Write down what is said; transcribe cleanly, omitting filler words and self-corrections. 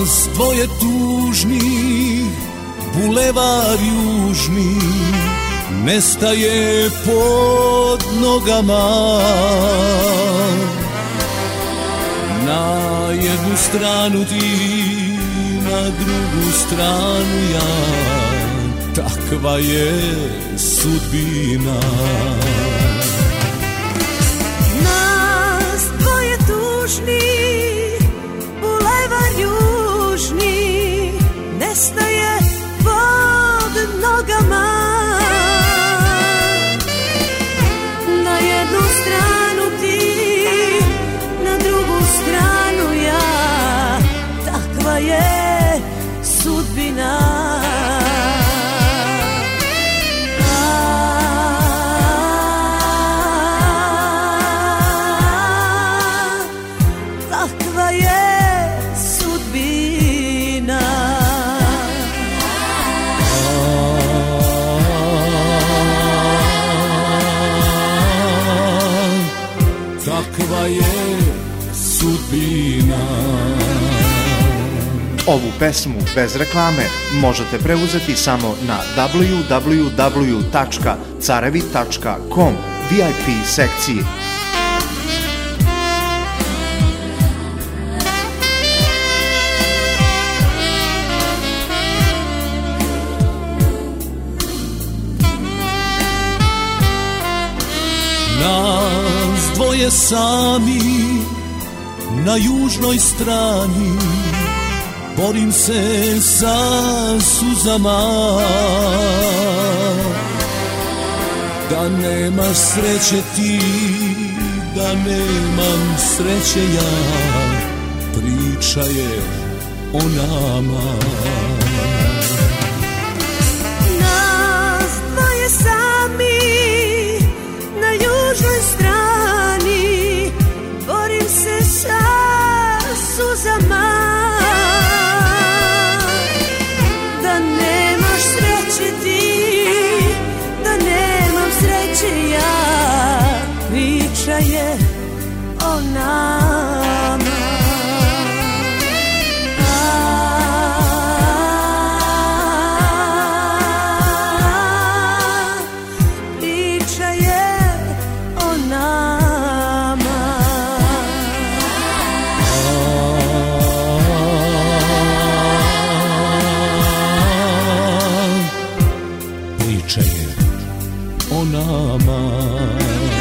Nas dvoje tužni, bulevar južni nestaje pod nogama. Na jednu stranu ti, na drugu stranu ja, takva je sudbina. Nas dvoje tužni, bulevar južni nestaje pod nogama. Na jednu stranu ti, na drugu stranu ja, takva je sudbina. Takva je sudbina. Takva je sudbina. Ovu pesmu bez reklame možete preuzeti samo na www.carevi.com VIP sekciji. Nas dvoje sami na južnoj strani, borim se sa suzama. Da nemaš sreće ti, da nemam sreće ja, priča je o nama. Nas dvoje sami na južnoj strani, borim se sa suzama. Da nemaš sreće ti, da nemam sreće ja, priča je o nama. Priča je o nama. Priča je o nama.